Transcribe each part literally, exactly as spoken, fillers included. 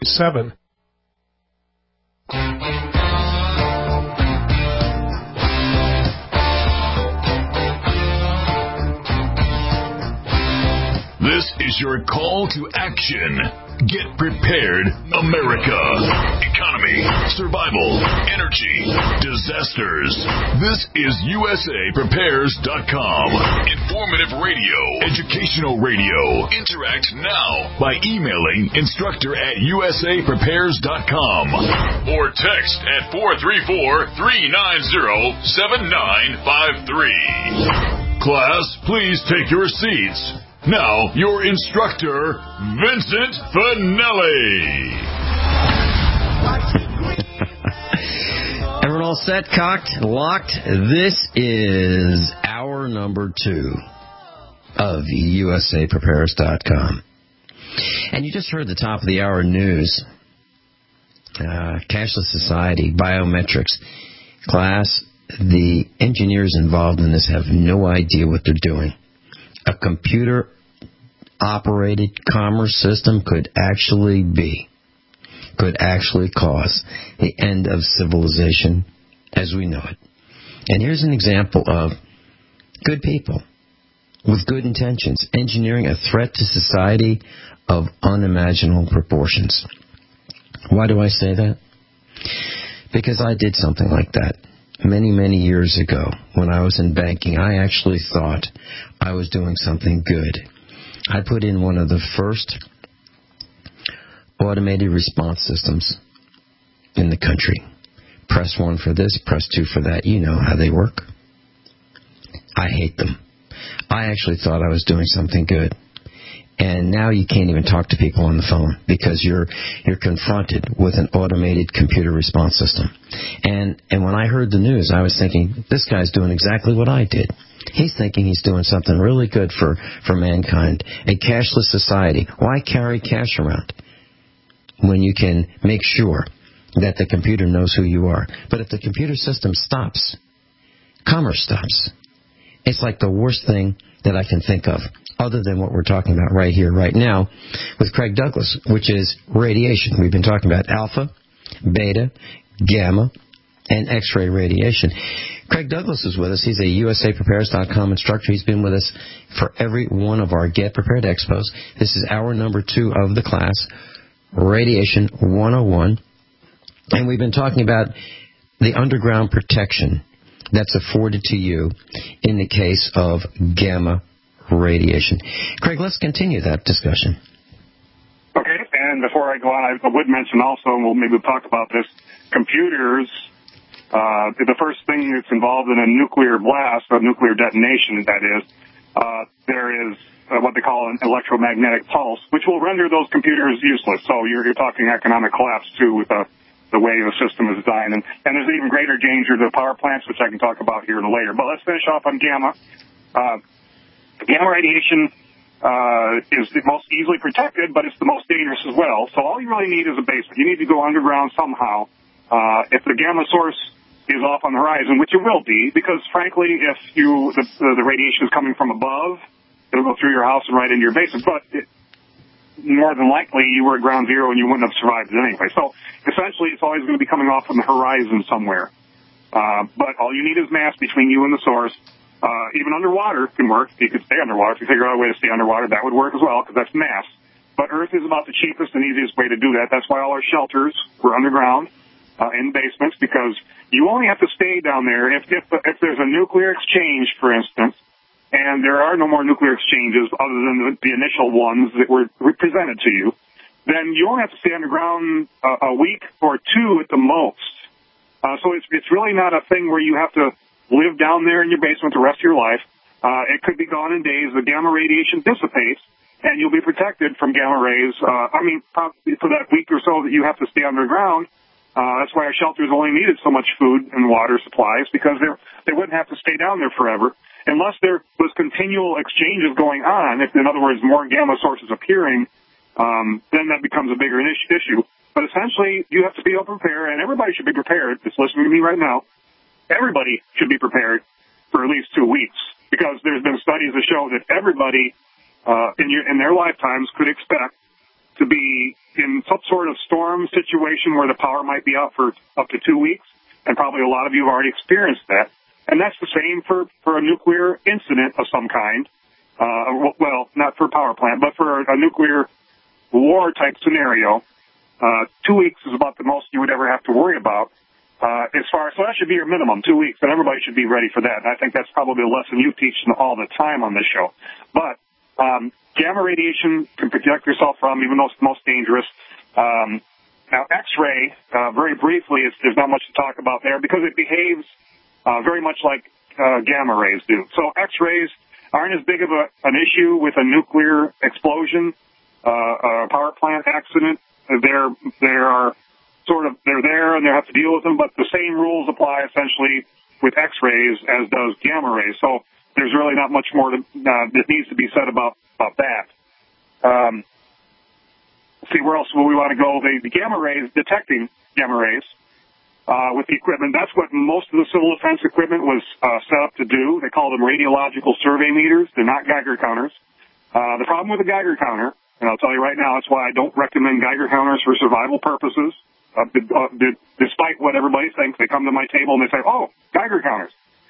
seven. This is your call to action. Get prepared, America. Economy, survival, energy, disasters. This is U S A Prepares dot com. Informative radio, educational radio. Interact now by emailing instructor at U S A Prepares dot com or text at four three four, three nine zero, seven nine five three. Class, please take your seats. Now, your instructor, Vincent Finelli. Everyone all set, cocked, locked? This is hour number two of U S A Prepares dot com. And you just heard the top of the hour news. Uh, cashless society, biometrics. Class, the engineers involved in this have no idea what they're doing. A computer operated commerce system could actually be, could actually cause the end of civilization as we know it. And here's an example of good people with good intentions engineering a threat to society of unimaginable proportions. Why do I say that? Because I did something like that. Many, many years ago, when I was in banking, I actually thought I was doing something good. I put in one of the first automated response systems in the country. Press one for this, press two for that. You know how they work. I hate them. I actually thought I was doing something good. And now you can't even talk to people on the phone because you're you're confronted with an automated computer response system. And and when I heard the news, I was thinking, this guy's doing exactly what I did. He's thinking he's doing something really good for, for mankind. A cashless society. Why carry cash around when you can make sure that the computer knows who you are? But if the computer system stops, commerce stops. It's like the worst thing that I can think of, other than what we're talking about right here, right now, with Craig Douglas, which is radiation. We've been talking about alpha, beta, gamma, and X-ray radiation. Craig Douglas is with us. He's a U S A Prepares dot com instructor. He's been with us for every one of our Get Prepared Expos. This is hour number two of the class, Radiation one oh one. And we've been talking about the underground protection that's afforded to you in the case of gamma radiation. Craig, let's continue that discussion. Okay, and before I go on, I would mention also, and we'll maybe talk about this, computers, uh, the first thing that's involved in a nuclear blast, a nuclear detonation, that is, uh, there is uh, what they call an electromagnetic pulse, which will render those computers useless. So you're, you're talking economic collapse, too, with the, the way the system is designed. And, and there's even greater danger to the power plants, which I can talk about here later. But let's finish off on gamma. Uh, Gamma radiation uh, is the most easily protected, but it's the most dangerous as well. So all you really need is a basement. You need to go underground somehow. Uh, if the gamma source is off on the horizon, which it will be, because frankly, if you the, the radiation is coming from above, it'll go through your house and right into your basement. But it, more than likely, you were at ground zero and you wouldn't have survived it anyway. So essentially, it's always going to be coming off on the horizon somewhere. Uh, but all you need is mass between you and the source. Uh, even underwater can work. You could stay underwater. If you figure out a way to stay underwater, that would work as well, because that's mass. But Earth is about the cheapest and easiest way to do that. That's why all our shelters were underground, uh, in basements, because you only have to stay down there if, if, if there's a nuclear exchange, for instance, and there are no more nuclear exchanges other than the, the initial ones that were presented to you, then you only have to stay underground uh, a week or two at the most. Uh, so it's, it's really not a thing where you have to live down there in your basement the rest of your life. Uh, it could be gone in days. The gamma radiation dissipates, and you'll be protected from gamma rays. Uh, I mean, for that week or so that you have to stay underground. Uh, that's why our shelters only needed so much food and water supplies, because they wouldn't have to stay down there forever. Unless there was continual exchanges going on, if, in other words, more gamma sources appearing, um, then that becomes a bigger issue. But essentially, you have to be prepared, and everybody should be prepared. Just listening to me right now. Everybody should be prepared for at least two weeks, because there's been studies that show that everybody uh, in, your, in their lifetimes could expect to be in some sort of storm situation where the power might be out for up to two weeks, and probably a lot of you have already experienced that. And that's the same for, for a nuclear incident of some kind. Uh, well, not for a power plant, but for a nuclear war-type scenario. Uh, two weeks is about the most you would ever have to worry about. Uh, as far as, so that should be your minimum, two weeks, and everybody should be ready for that. And I think that's probably a lesson you teach all the time on this show. But um, gamma radiation can protect yourself from, even though it's the most dangerous. Um, now, X-ray, uh, very briefly, it's, there's not much to talk about there because it behaves uh, very much like uh, gamma rays do. So X-rays aren't as big of a, an issue with a nuclear explosion, uh, a power plant accident. They're, they're sort of, they're there and they have to deal with them, but the same rules apply essentially with X-rays as does gamma rays. So there's really not much more to, uh, that needs to be said about, about that. Um, see, where else will we want to go? The, the gamma rays, detecting gamma rays uh, with the equipment, that's what most of the civil defense equipment was uh, set up to do. They call them radiological survey meters. They're not Geiger counters. Uh, the problem with a Geiger counter, and I'll tell you right now, that's why I don't recommend Geiger counters for survival purposes. Uh, despite what everybody thinks, they come to my table and they say, oh, Geiger counters.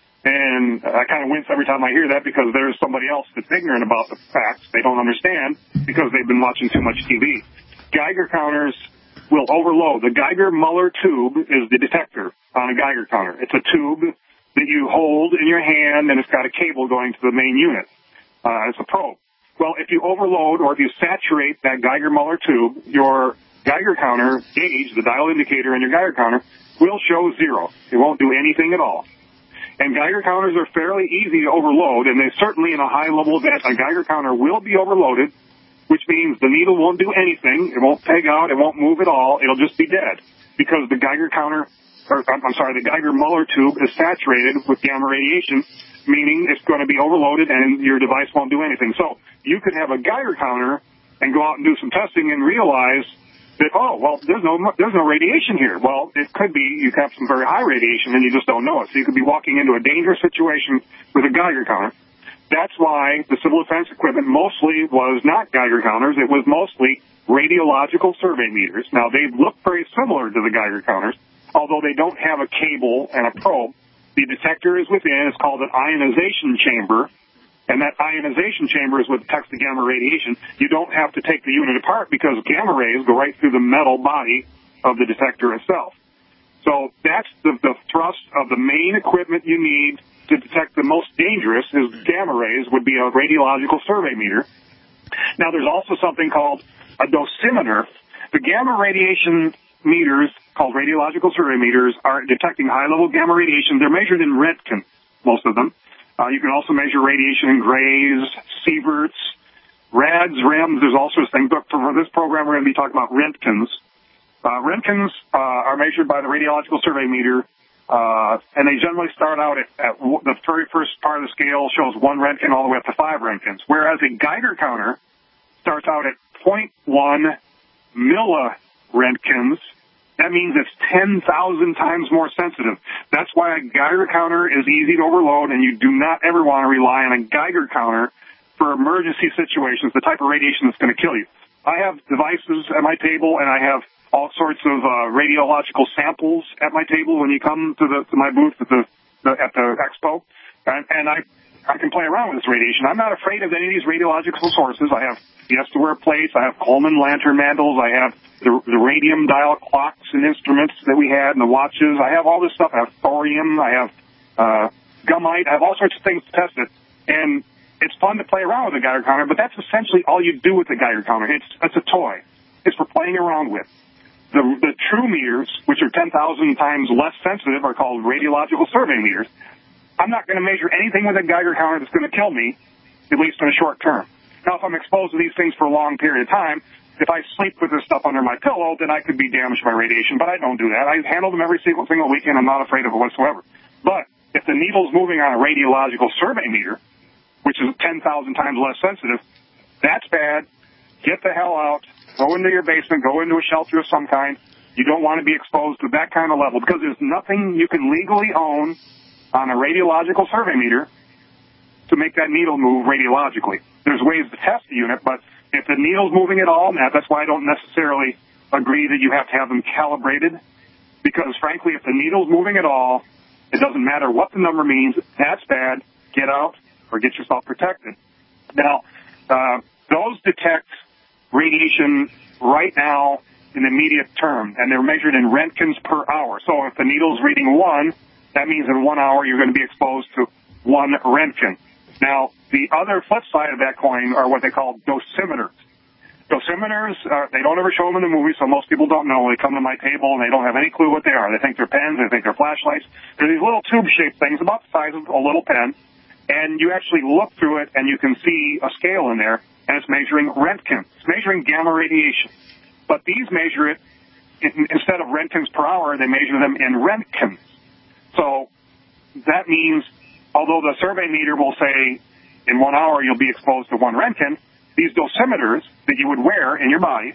And I kind of wince every time I hear that because there's somebody else that's ignorant about the facts. They don't understand because they've been watching too much T V. Geiger counters will overload. The Geiger-Muller tube is the detector on a Geiger counter. It's a tube that you hold in your hand, and it's got a cable going to the main unit. Uh, it's a probe. Well, if you overload or if you saturate that Geiger-Muller tube, your Geiger counter gauge, the dial indicator in your Geiger counter, will show zero. It won't do anything at all. And Geiger counters are fairly easy to overload, and they certainly in a high-level event, a Geiger counter will be overloaded, which means the needle won't do anything. It won't peg out. It won't move at all. It'll just be dead because the Geiger counter, or I'm sorry, the Geiger-Muller tube is saturated with gamma radiation, meaning it's going to be overloaded and your device won't do anything. So you could have a Geiger counter and go out and do some testing and realize that, oh, well, there's no there's no radiation here. Well, it could be you have some very high radiation and you just don't know it. So you could be walking into a dangerous situation with a Geiger counter. That's why the civil defense equipment mostly was not Geiger counters. It was mostly radiological survey meters. Now, they look very similar to the Geiger counters, although they don't have a cable and a probe. The detector is within. It's called an ionization chamber. And that ionization chamber is what detects the gamma radiation. You don't have to take the unit apart because gamma rays go right through the metal body of the detector itself. So that's the, the thrust of the main equipment you need to detect the most dangerous is gamma rays would be a radiological survey meter. Now, there's also something called a dosimeter. The gamma radiation meters, called radiological survey meters, are detecting high-level gamma radiation. They're measured in Röntgen, most of them. Uh, you can also measure radiation in Grays, Sieverts, RADs, REMS. There's all sorts of things. But for this program, we're going to be talking about Röntgens. Uh, Röntgens uh, are measured by the radiological survey meter, uh, and they generally start out at, at w- the very first part of the scale shows one Röntgen all the way up to five Röntgens, whereas a Geiger counter starts out at zero point one milliröntgens. That means it's ten thousand times more sensitive. That's why a Geiger counter is easy to overload, and you do not ever want to rely on a Geiger counter for emergency situations, the type of radiation that's going to kill you. I have devices at my table, and I have all sorts of uh, radiological samples at my table when you come to the to my booth at the, the at the expo, and, and I I can play around with this radiation. I'm not afraid of any of these radiological sources. I have Fiesta-ware plates. I have Coleman lantern mandals. I have the, the radium dial clocks and instruments that we had and the watches. I have all this stuff. I have thorium. I have uh, gumite. I have all sorts of things to test it. And it's fun to play around with a Geiger counter, but that's essentially all you do with the Geiger counter. It's, it's a toy. It's for playing around with. The, the true meters, which are ten thousand times less sensitive, are called radiological survey meters. I'm not going to measure anything with a Geiger counter that's going to kill me, at least in the short term. Now, if I'm exposed to these things for a long period of time, if I sleep with this stuff under my pillow, then I could be damaged by radiation, but I don't do that. I handle them every single, single weekend. I'm not afraid of it whatsoever. But if the needle's moving on a radiological survey meter, which is ten thousand times less sensitive, that's bad. Get the hell out. Go into your basement. Go into a shelter of some kind. You don't want to be exposed to that kind of level because there's nothing you can legally own on a radiological survey meter to make that needle move radiologically. There's ways to test the unit, but if the needle's moving at all, Matt, that's why I don't necessarily agree that you have to have them calibrated, because, frankly, if the needle's moving at all, it doesn't matter what the number means. That's bad. Get out or get yourself protected. Now, uh, those detect radiation right now in the immediate term, and they're measured in Roentgens per hour. So if the needle's reading one, that means in one hour you're going to be exposed to one Roentgen. Now, the other flip side of that coin are what they call dosimeters. Dosimeters, uh, they don't ever show them in the movies, so most people don't know. They come to my table, and they don't have any clue what they are. They think they're pens, they think they're flashlights. They're these little tube-shaped things about the size of a little pen, and you actually look through it, and you can see a scale in there, and it's measuring Roentgen. It's measuring gamma radiation. But these measure it, in, instead of Roentgens per hour, they measure them in Roentgens. So that means, although the survey meter will say in one hour you'll be exposed to one Roentgen, these dosimeters that you would wear in your body,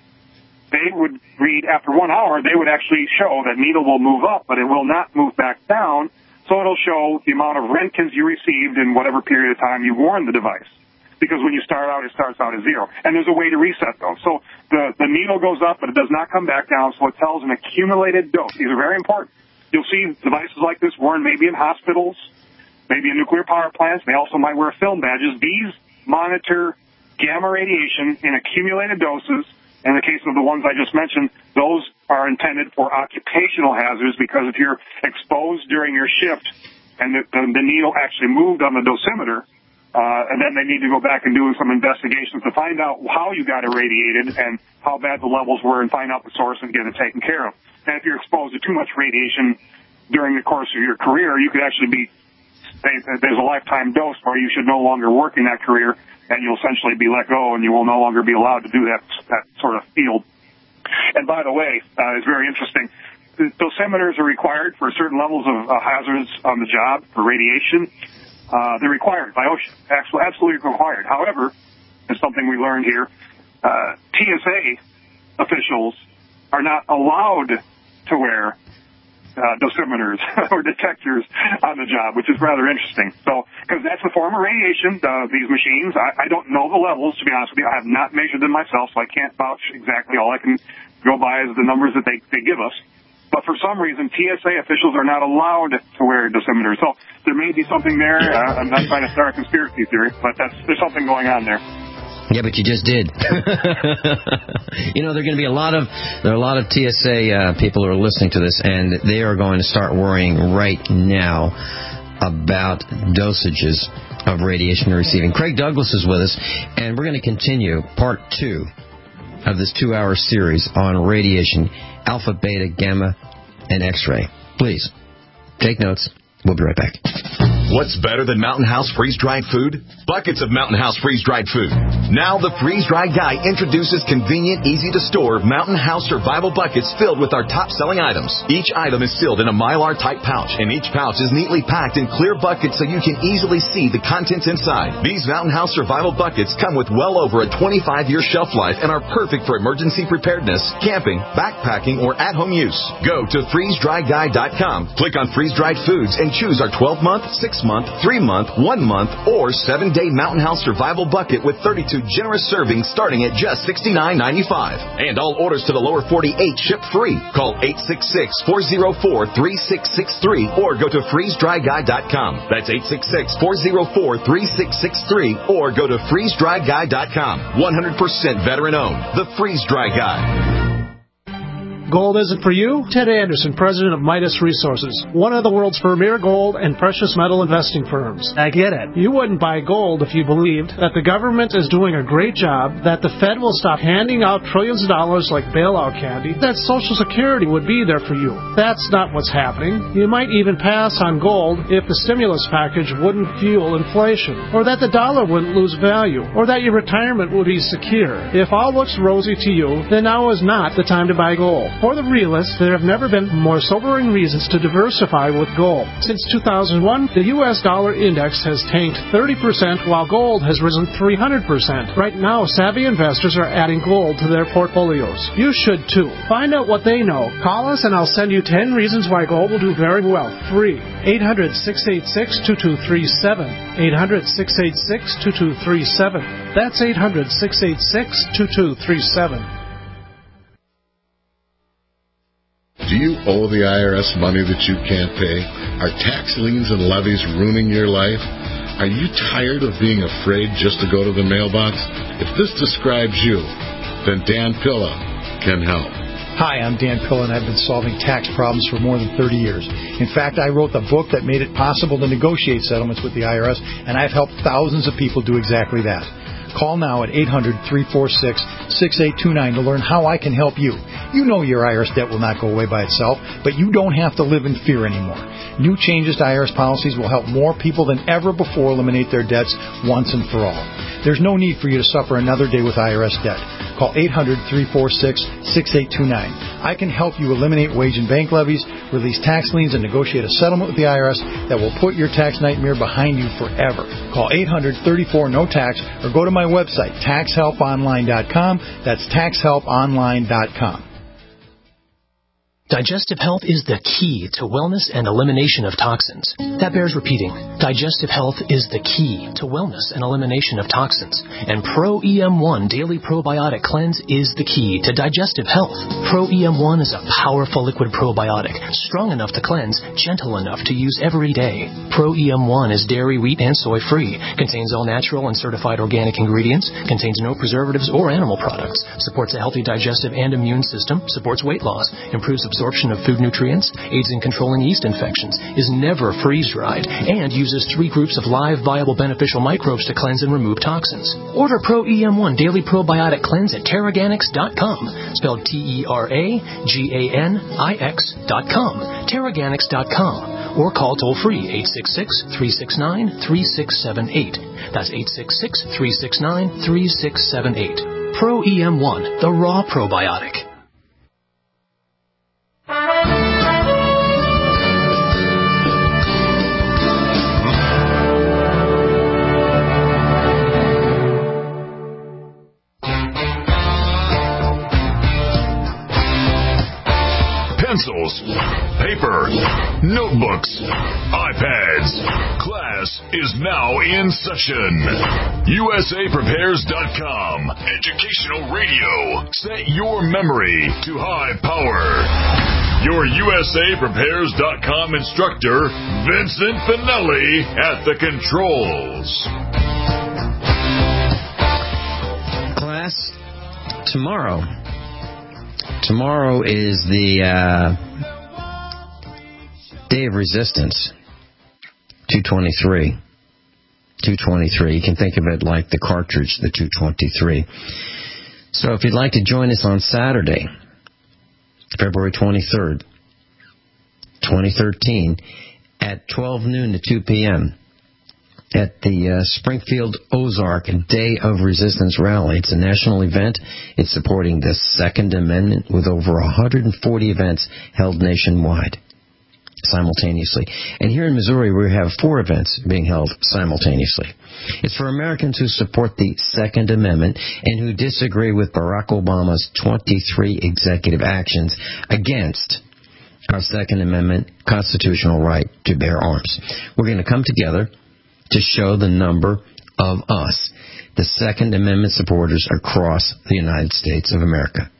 they would read after one hour, they would actually show that needle will move up, but it will not move back down, so it'll show the amount of Roentgens you received in whatever period of time you've worn the device. Because when you start out, it starts out at zero. And there's a way to reset those. So the, the needle goes up, but it does not come back down, so it tells an accumulated dose. These are very important. You'll see devices like this worn maybe in hospitals, maybe in nuclear power plants. They also might wear film badges. These monitor gamma radiation in accumulated doses. In the case of the ones I just mentioned, those are intended for occupational hazards, because if you're exposed during your shift and the, the, the needle actually moved on the dosimeter, uh, and then they need to go back and do some investigations to find out how you got irradiated and how bad the levels were and find out the source and get it taken care of. And if you're exposed to too much radiation during the course of your career, you could actually be, there's a lifetime dose where you should no longer work in that career, and you'll essentially be let go, and you will no longer be allowed to do that that sort of field. And by the way, uh, it's very interesting. Dosimeters are required for certain levels of uh, hazards on the job for radiation. Uh, they're required by OSHA, actually, absolutely required. However, there's something we learned here. Uh, T S A officials are not allowed to wear Uh, dosimeters or detectors on the job, which is rather interesting. So, because that's a form of radiation, uh, these machines. I, I don't know the levels, to be honest with you. I have not measured them myself, so I can't vouch exactly. All I can go by is the numbers that they, they give us. But for some reason, T S A officials are not allowed to wear dosimeters. So there may be something there. Uh, I'm not trying to start a conspiracy theory, but that's, there's something going on there. Yeah, but you just did. You know, there are going to be a lot of there are a lot of T S A uh, people who are listening to this, and they are going to start worrying right now about dosages of radiation receiving. Craig Douglas is with us, and we're going to continue part two of this two-hour series on radiation, alpha, beta, gamma, and X-ray. Please take notes. We'll be right back. What's better than Mountain House freeze-dried food? Buckets of Mountain House freeze-dried food. Now the freeze-dried guy introduces convenient, easy-to-store Mountain House survival buckets filled with our top-selling items. Each item is sealed in a Mylar-type pouch, and each pouch is neatly packed in clear buckets so you can easily see the contents inside. These Mountain House survival buckets come with well over a twenty-five year shelf life and are perfect for emergency preparedness, camping, backpacking, or at-home use. Go to freeze dry guy dot com, click on freeze-dried foods, and choose our twelve month, six month, three month, one month, or seven day Mountain House survival bucket with thirty-two generous servings starting at just sixty-nine ninety-five. And all orders to the lower forty-eight ship free. Call eight six six, four oh four, three six six three or go to freeze dry guy dot com. That's eight six six, four oh four, three six six three or go to freeze dry guy dot com. one hundred percent veteran owned. The Freeze Dry Guy. Gold isn't for you? Ted Anderson, president of Midas Resources, one of the world's premier gold and precious metal investing firms. I get it. You wouldn't buy gold if you believed that the government is doing a great job, that the Fed will stop handing out trillions of dollars like bailout candy, that Social Security would be there for you. That's not what's happening. You might even pass on gold if the stimulus package wouldn't fuel inflation, or that the dollar wouldn't lose value, or that your retirement would be secure. If all looks rosy to you, then now is not the time to buy gold. For the realist, there have never been more sobering reasons to diversify with gold. Since two thousand one, the U S dollar index has tanked thirty percent while gold has risen three hundred percent. Right now, savvy investors are adding gold to their portfolios. You should too. Find out what they know. Call us and I'll send you ten reasons why gold will do very well. Free. eight hundred, six eight six, two two three seven. eight hundred, six eight six, two two three seven. That's eight hundred, six eight six, two two three seven. Do you owe the I R S money that you can't pay? Are tax liens and levies ruining your life? Are you tired of being afraid just to go to the mailbox? If this describes you, then Dan Pilla can help. Hi, I'm Dan Pilla, and I've been solving tax problems for more than thirty years. In fact, I wrote the book that made it possible to negotiate settlements with the I R S, and I've helped thousands of people do exactly that. Call now at eight hundred, three four six, six eight two nine to learn how I can help you. You know your I R S debt will not go away by itself, but you don't have to live in fear anymore. New changes to I R S policies will help more people than ever before eliminate their debts once and for all. There's no need for you to suffer another day with I R S debt. Call eight hundred, three four six, six eight two nine. I can help you eliminate wage and bank levies, release tax liens, and negotiate a settlement with the I R S that will put your tax nightmare behind you forever. Call eight hundred, thirty-four, no tax or go to my website, tax help online dot com. That's tax help online dot com. Digestive health is the key to wellness and elimination of toxins. That bears repeating. Digestive health is the key to wellness and elimination of toxins. And Pro E M one Daily Probiotic Cleanse is the key to digestive health. Pro E M one is a powerful liquid probiotic, strong enough to cleanse, gentle enough to use every day. Pro E M one is dairy, wheat, and soy-free, contains all natural and certified organic ingredients, contains no preservatives or animal products, supports a healthy digestive and immune system, supports weight loss, improves absorption absorption of food nutrients, aids in controlling yeast infections, is never freeze-dried, and uses three groups of live, viable, beneficial microbes to cleanse and remove toxins. Order Pro E M one Daily Probiotic Cleanse at Terraganix dot com, spelled T E R A G A N I X dot com, Terraganix dot com, or call toll-free eight six six, three six nine, three six seven eight. That's eight six six, three six nine, three six seven eight. Pro E M one, the raw probiotic. Pencils, paper, notebooks, iPads. Class is now in session. U S A Prepares dot com. Educational radio. Set your memory to high power. Your U S A Prepares dot com instructor, Vincent Finelli, at the controls. Class, tomorrow. Tomorrow is the uh, Day of Resistance, two twenty-three. two twenty-three. You can think of it like the cartridge, the two twenty-three. So if you'd like to join us on Saturday, February twenty-third, twenty thirteen, at twelve noon to two p.m., at the uh, Springfield Ozark Day of Resistance Rally. It's a national event. It's supporting the Second Amendment with over one hundred forty events held nationwide simultaneously. And here in Missouri, we have four events being held simultaneously. It's for Americans who support the Second Amendment and who disagree with Barack Obama's twenty-three executive actions against our Second Amendment constitutional right to bear arms. We're going to come together to show the number of us, the Second Amendment supporters across the United States of America.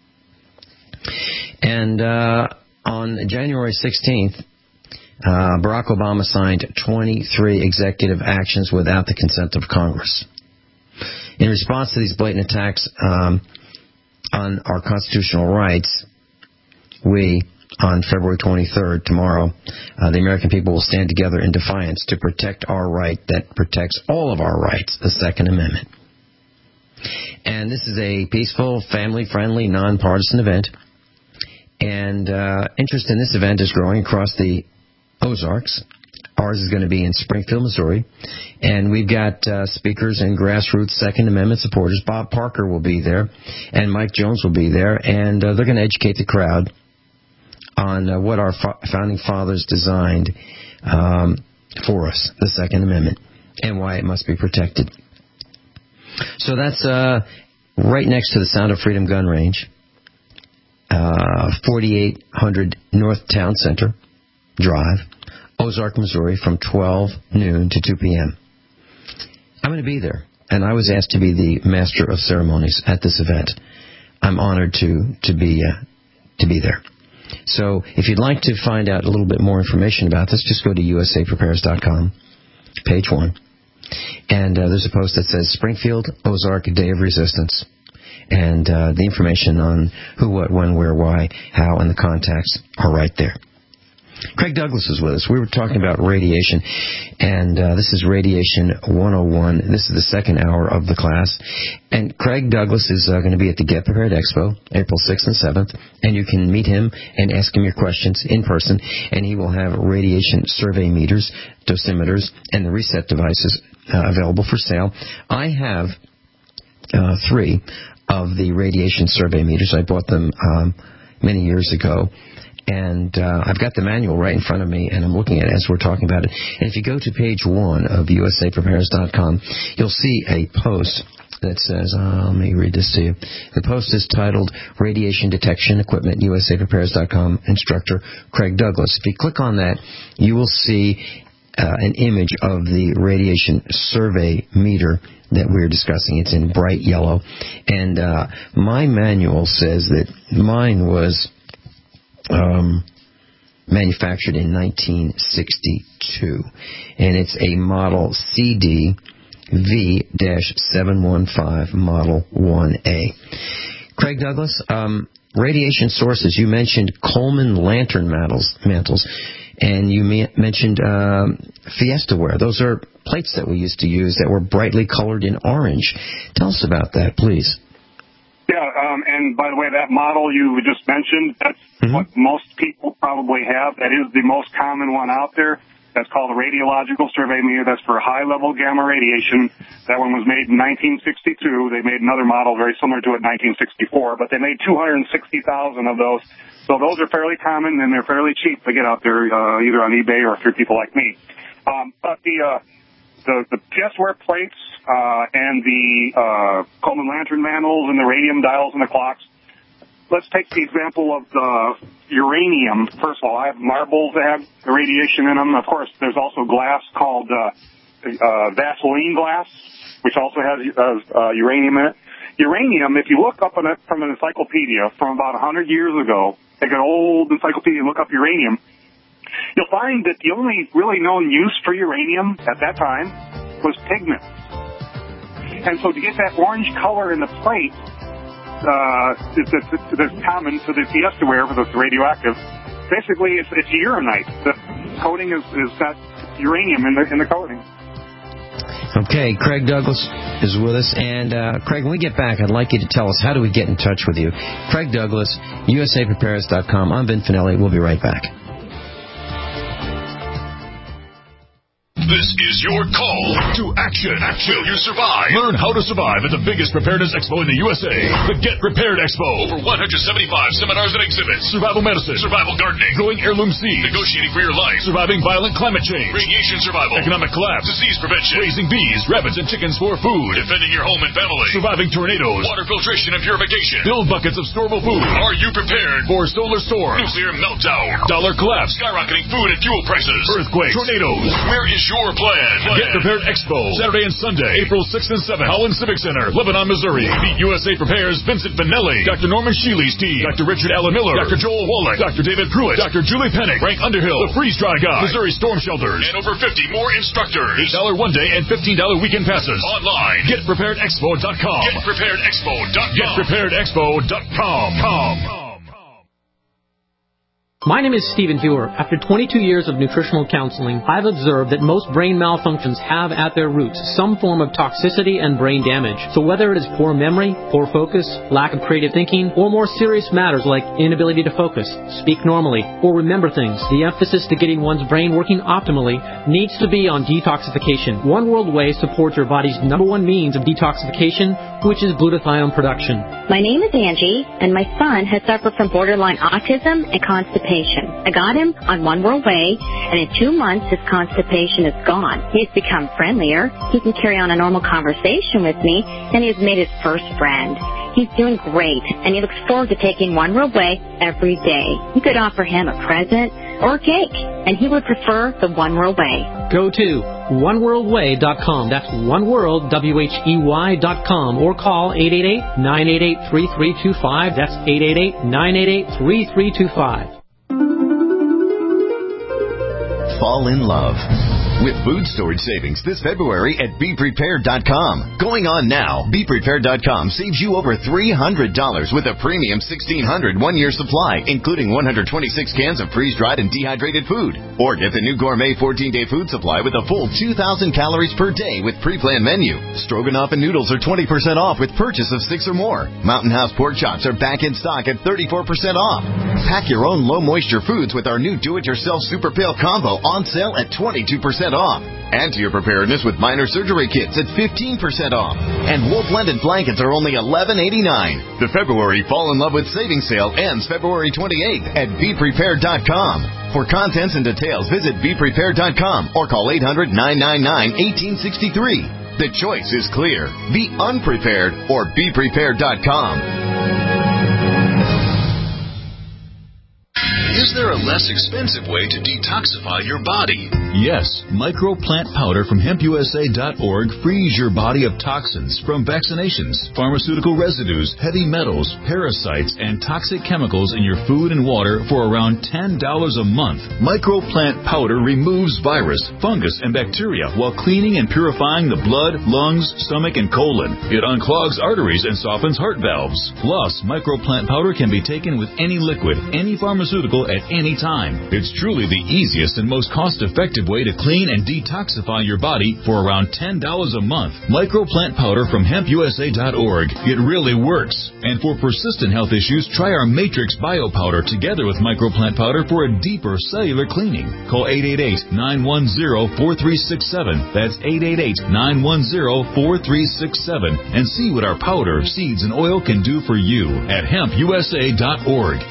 And uh, on January sixteenth, uh, Barack Obama signed twenty-three executive actions without the consent of Congress. In response to these blatant attacks um, on our constitutional rights, we, on February twenty-third, tomorrow, uh, the American people will stand together in defiance to protect our right that protects all of our rights, the Second Amendment. And this is a peaceful, family-friendly, nonpartisan event. And uh, interest in this event is growing across the Ozarks. Ours is going to be in Springfield, Missouri. And we've got uh, speakers and grassroots Second Amendment supporters. Bob Parker will be there, and Mike Jones will be there. And uh, they're going to educate the crowd on uh, what our fa- founding fathers designed um, for us, the Second Amendment, and why it must be protected. So that's uh, right next to the Sound of Freedom gun range, uh, forty-eight hundred North Town Center Drive, Ozark, Missouri, from twelve noon to two p.m. I'm going to be there, and I was asked to be the master of ceremonies at this event. I'm honored to to be uh, to be there. So if you'd like to find out a little bit more information about this, just go to U S A prepares dot com, page one. And uh, there's a post that says Springfield, Ozark, Day of Resistance. And uh, the information on who, what, when, where, why, how, and the contacts are right there. Craig Douglas is with us. We were talking about radiation, and uh, this is Radiation one oh one. This is the second hour of the class. And Craig Douglas is uh, going to be at the Get Prepared Expo, April sixth and seventh, and you can meet him and ask him your questions in person, and he will have radiation survey meters, dosimeters, and the reset devices uh, available for sale. I have uh, three of the radiation survey meters. I bought them um, many years ago. And uh, I've got the manual right in front of me, and I'm looking at it as we're talking about it. And if you go to page one of U S A prepares dot com, you'll see a post that says, uh, let me read this to you. The post is titled Radiation Detection Equipment, U S A prepares dot com, Instructor Craig Douglas. If you click on that, you will see uh, an image of the radiation survey meter that we're discussing. It's in bright yellow. And uh, my manual says that mine was Um, manufactured in nineteen sixty-two, and it's a model C D V seven one five Model one A. Craig Douglas, um, radiation sources. You mentioned Coleman lantern mantles, mantles and you me- mentioned um, Fiesta ware. Those are plates that we used to use that were brightly colored in orange. Tell us about that, please. Yeah, um, and by the way, that model you just mentioned, that's mm-hmm. what most people probably have. That is the most common one out there. That's called a radiological survey meter. That's for high-level gamma radiation. That one was made in nineteen sixty-two. They made another model very similar to it in nineteen sixty-four, but they made two hundred sixty thousand of those. So those are fairly common, and they're fairly cheap to get out there, uh, either on eBay or through people like me. Um, but the... Uh, The, the Fiesta plates uh, and the uh, Coleman lantern mantles and the radium dials and the clocks. Let's take the example of the uranium. First of all, I have marbles that have the radiation in them. Of course, there's also glass called uh, uh, Vaseline glass, which also has uh, uh, uranium in it. Uranium, if you look up on it from an encyclopedia from about one hundred years ago, take an old encyclopedia and look up uranium, you'll find that the only really known use for uranium at that time was pigment. And so to get that orange color in the plate uh, that's common to the Fiesta ware, for the radioactive, basically it's, it's uranite. The coating is, is got uranium in the, in the coating. Okay, Craig Douglas is with us. And, uh, Craig, when we get back, I'd like you to tell us, how do we get in touch with you? Craig Douglas, U S A prepares dot com. I'm Vin Finelli. We'll be right back. This is your call to action. Action. Will you survive? Learn how to survive at the biggest preparedness expo in the U S A. The Get Prepared Expo. Over one hundred seventy-five seminars and exhibits. Survival medicine. Survival gardening. Growing heirloom seeds. Negotiating for your life. Surviving violent climate change. Radiation survival. Economic collapse. Disease prevention. Raising bees, rabbits, and chickens for food. Defending your home and family. Surviving tornadoes. Water filtration and purification. Build buckets of storable food. Are you prepared for solar storm? Nuclear meltdown. Dollar collapse. Skyrocketing food and fuel prices. Earthquakes. Tornadoes. Where is your plan? Get Prepared Expo, Saturday and Sunday, April sixth and seventh, Howland Civic Center, Lebanon, Missouri. Meet U S A Prepares Vincent Finelli, Doctor Norman Shealy's team, Doctor Richard Allen Miller, Doctor Joel Wallach, Doctor David Pruitt, Doctor Julie Pennick, Frank Underhill, The Freeze Dry Guy, Missouri Storm Shelters, and over fifty more instructors. eight dollars one day and fifteen dollars weekend passes. Online, get prepared expo dot com. get prepared expo dot com. get prepared expo dot com. My name is Stephen Hewer. After twenty-two years of nutritional counseling, I've observed that most brain malfunctions have at their roots some form of toxicity and brain damage. So whether it is poor memory, poor focus, lack of creative thinking, or more serious matters like inability to focus, speak normally, or remember things, the emphasis to getting one's brain working optimally needs to be on detoxification. One World Whey supports your body's number one means of detoxification, which is glutathione production. My name is Angie, and my son has suffered from borderline autism and constipation. I got him on One World Whey, and in two months his constipation is gone. He's become friendlier, he can carry on a normal conversation with me, and he has made his first friend. He's doing great, and he looks forward to taking One World Whey every day. You could offer him a present or a cake, and he would prefer the One World Whey. Go to one world way dot com. That's oneworld, W H E Y dot com, or call eight eight eight, nine eight eight, three three two five. That's eight eight eight, nine eight eight, three three two five. Fall in love with food storage savings this February at be prepared dot com. Going on now, be prepared dot com saves you over three hundred dollars with a premium sixteen hundred one-year supply, including one hundred twenty-six cans of freeze-dried and dehydrated food. Or get the new gourmet fourteen-day food supply with a full two thousand calories per day with pre-planned menu. Stroganoff and noodles are twenty percent off with purchase of six or more. Mountain House pork chops are back in stock at thirty-four percent off. Pack your own low-moisture foods with our new do-it-yourself Super Pail Combo on sale at twenty-two percent off. Add to your preparedness with minor surgery kits at fifteen percent off. And wool blended blankets are only eleven eighty-nine. The February Fall in Love with Savings Sale ends February twenty-eighth at be prepared dot com. For contents and details, visit be prepared dot com or call eight hundred, nine nine nine, one eight six three. The choice is clear. Be unprepared or be prepared dot com. Is there a less expensive way to detoxify your body? Yes. Microplant powder from hemp U S A dot org frees your body of toxins from vaccinations, pharmaceutical residues, heavy metals, parasites, and toxic chemicals in your food and water for around ten dollars a month. Microplant powder removes virus, fungus, and bacteria while cleaning and purifying the blood, lungs, stomach, and colon. It unclogs arteries and softens heart valves. Plus, Microplant powder can be taken with any liquid, any pharmaceutical, at any time. It's truly the easiest and most cost-effective way to clean and detoxify your body for around ten dollars a month. Microplant powder from hemp U S A dot org. It really works. And for persistent health issues, try our Matrix Bio Powder together with Microplant powder for a deeper cellular cleaning. Call eight eight eight, nine one zero, four three six seven. That's eight eight eight, nine one zero, four three six seven. And see what our powder, seeds, and oil can do for you at hemp U S A dot org.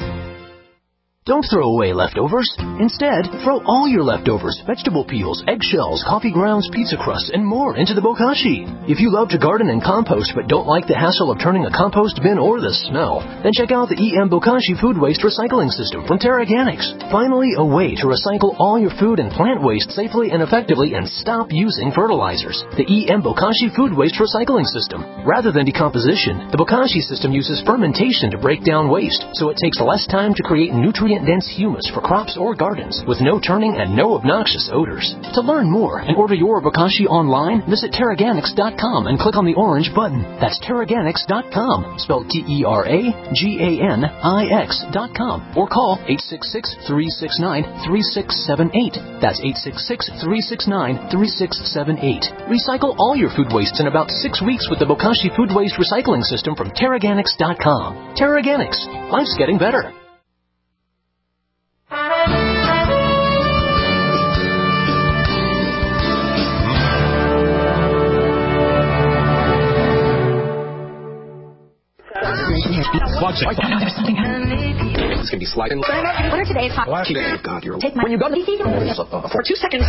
Don't throw away leftovers. Instead, throw all your leftovers, vegetable peels, eggshells, coffee grounds, pizza crusts, and more into the bokashi. If you love to garden and compost but don't like the hassle of turning a compost bin or the smell, then check out the E M Bokashi Food Waste Recycling System from Terraganics. Finally, a way to recycle all your food and plant waste safely and effectively and stop using fertilizers. The E M Bokashi Food Waste Recycling System. Rather than decomposition, the Bokashi system uses fermentation to break down waste, so it takes less time to create nutrient dense humus for crops or gardens with no turning and no obnoxious odors. To learn more and order your bokashi online, visit Terraganics dot com and click on the orange button. That's Terraganics dot com, spelled T E R A G A N I X dot com, or call eight six six, three six nine, three six seven eight. That's eight six six, three six nine, three six seven eight. Recycle all your food waste in about six weeks with the Bokashi Food Waste Recycling System from Terraganics dot com. Terraganics. Life's getting better. Watch it. There's something happening. It's going to be sliding. What are today's hot? Watch it. God, you're... Take my... When you go to... For two seconds.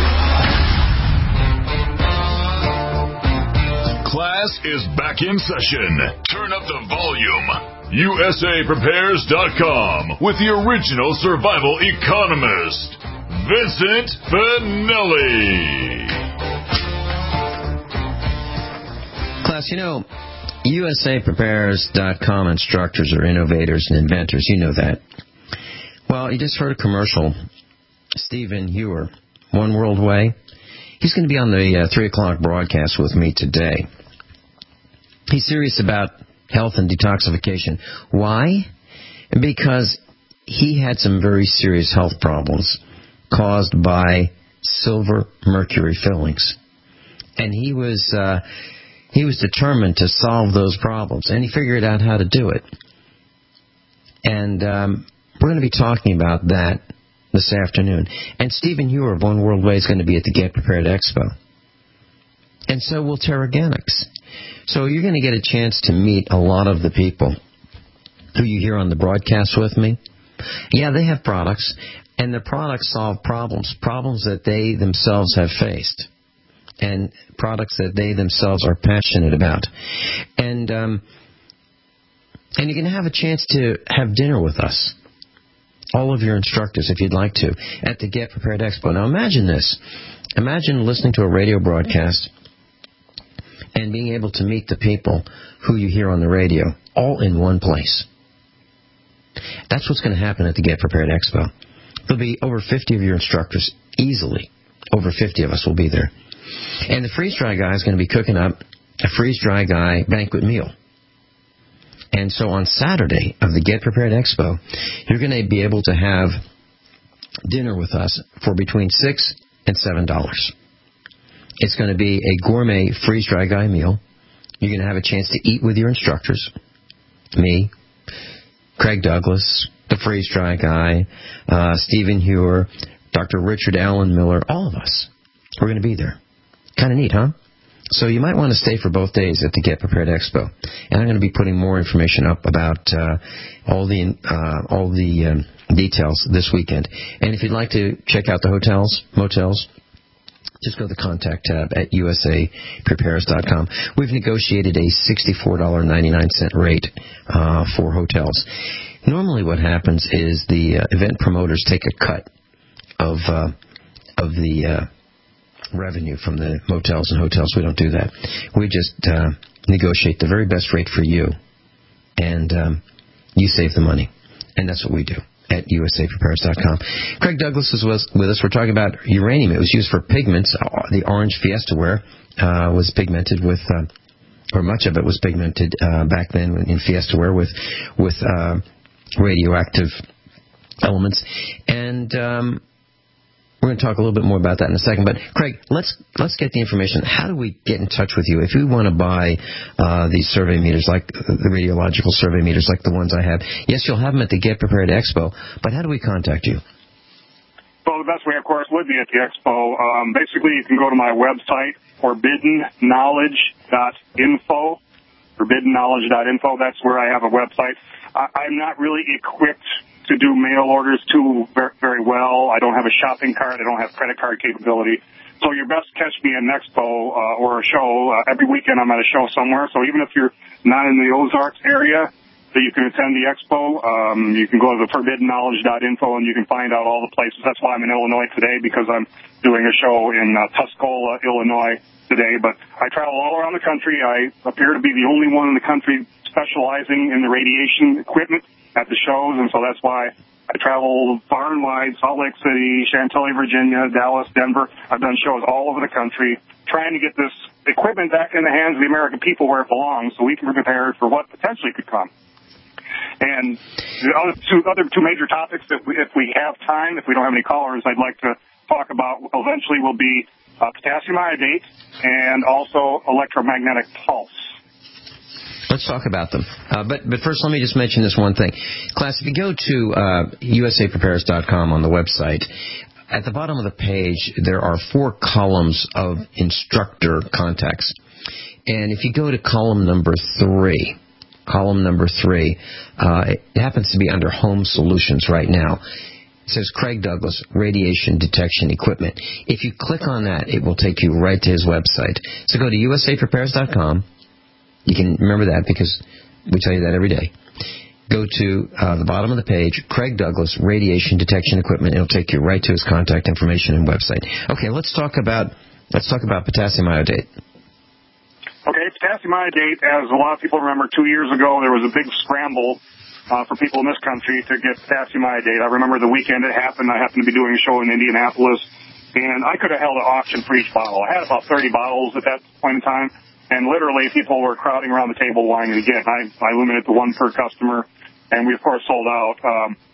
Class is back in session. Turn up the volume. U S A Prepares dot com with the original survival economist, Vincent Finelli. Class, you know, U S A Prepares dot com instructors are innovators and inventors. You know that. Well, you just heard a commercial. Stephen Hewer, One World Whey. He's going to be on the uh, three o'clock broadcast with me today. He's serious about health and detoxification. Why? Because he had some very serious health problems caused by silver mercury fillings. And he was uh, he was determined to solve those problems, and he figured out how to do it. And um, we're going to be talking about that this afternoon. And Stephen Hewer of One World Way is going to be at the Get Prepared Expo. And so will Terraganics. So you're going to get a chance to meet a lot of the people who you hear on the broadcast with me. Yeah, they have products, and their products solve problems, problems that they themselves have faced, and products that they themselves are passionate about. And um, and you're going to have a chance to have dinner with us, all of your instructors, if you'd like to, at the Get Prepared Expo. Now imagine this. Imagine listening to a radio broadcast and being able to meet the people who you hear on the radio, all in one place. That's what's going to happen at the Get Prepared Expo. There'll be over fifty of your instructors, easily. Over fifty of us will be there. And the Freeze Dry Guy is going to be cooking up a Freeze Dry Guy banquet meal. And so on Saturday of the Get Prepared Expo, you're going to be able to have dinner with us for between six and seven dollars. It's going to be a gourmet Freeze Dry Guy meal. You're going to have a chance to eat with your instructors, me, Craig Douglas, the Freeze Dry Guy, uh, Stephen Hewer, Doctor Richard Allen Miller, all of us. We're going to be there. Kind of neat, huh? So you might want to stay for both days at the Get Prepared Expo. And I'm going to be putting more information up about uh, all the uh, all the um, details this weekend. And if you'd like to check out the hotels, motels, just go to the contact tab at U S A prepares dot com. We've negotiated a sixty-four dollars and ninety-nine cents rate uh, for hotels. Normally what happens is the uh, event promoters take a cut of uh, of the uh, revenue from the motels and hotels. We don't do that. We just uh, negotiate the very best rate for you, and um, you save the money. And that's what we do at U S A prepares dot com. Craig Douglas is with us. We're talking about uranium. It was used for pigments. The orange Fiesta ware uh, was pigmented with, uh, or much of it was pigmented uh, back then in Fiesta ware with with uh, radioactive elements. And um, we're going to talk a little bit more about that in a second. But, Craig, let's let's get the information. How do we get in touch with you? If we want to buy uh, these survey meters, like the radiological survey meters, like the ones I have, yes, you'll have them at the Get Prepared Expo, but how do we contact you? Well, the best way, of course, would be at the Expo. Um, basically, you can go to my website, forbidden knowledge dot info, forbidden knowledge dot info. That's where I have a website. I, I'm not really equipped to do mail orders too very well. I don't have a shopping cart. I don't have credit card capability. So you're best to catch me at an expo uh, or a show. Uh, every weekend I'm at a show somewhere. So even if you're not in the Ozarks area, that you can attend the expo, um, you can go to the forbidden knowledge dot info and you can find out all the places. That's why I'm in Illinois today, because I'm doing a show in uh, Tuscola, Illinois today. But I travel all around the country. I appear to be the only one in the country specializing in the radiation equipment at the shows, and so that's why I travel far and wide, Salt Lake City, Chantilly, Virginia, Dallas, Denver. I've done shows all over the country trying to get this equipment back in the hands of the American people where it belongs so we can be prepared for what potentially could come. And the other two, other two major topics that we, if we have time, if we don't have any callers, I'd like to talk about eventually will be uh, potassium iodate and also electromagnetic pulse. Let's talk about them. Uh, but but first, let me just mention this one thing. Class, if you go to uh, U S A prepares dot com on the website, at the bottom of the page, there are four columns of instructor contacts. And if you go to column number three, column number three, uh, it happens to be under Home Solutions right now. It says Craig Douglas, Radiation Detection Equipment. If you click on that, it will take you right to his website. So go to U S A prepares dot com. You can remember that because we tell you that every day. Go to uh, the bottom of the page, Craig Douglas, Radiation Detection Equipment. It'll take you right to his contact information and website. Okay, let's talk about let's talk about potassium iodate. Okay, potassium iodate, as a lot of people remember, two years ago there was a big scramble uh, for people in this country to get potassium iodate. I remember the weekend it happened. I happened to be doing a show in Indianapolis, and I could have held an auction for each bottle. I had about thirty bottles at that point in time. And literally, people were crowding around the table wanting to get. I, I limited to one per customer, and we, of course, sold out. Um,